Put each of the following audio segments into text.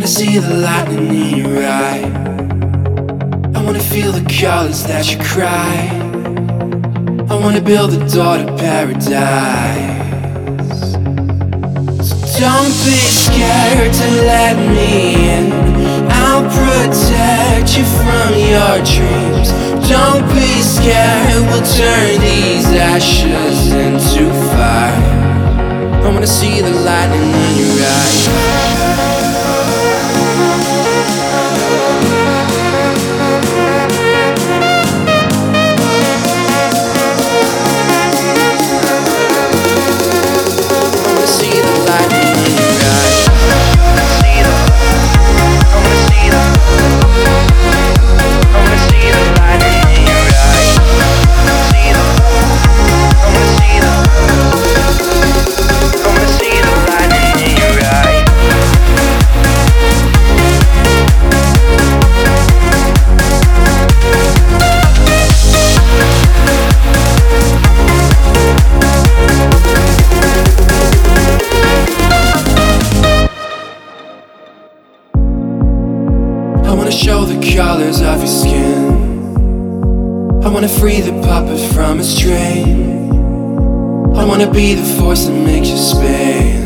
see the lightning in your eye. I wanna feel the colors that you cry. I wanna build a door to paradise. So don't be scared to let me in. I'll protect you from your dreams. Don't be scared, we'll turn these ashes into fire. I wanna see the lightning in your eyes. I wanna show the colors of your skin. I wanna free the puppet from its train. I wanna be the force that makes you spin.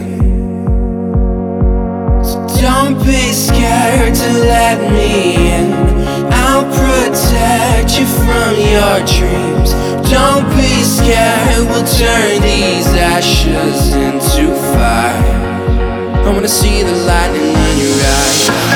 So don't be scared to let me in. I'll protect you from your dreams. Don't be scared, we'll turn these ashes into fire. I wanna see the lightning in your eyes.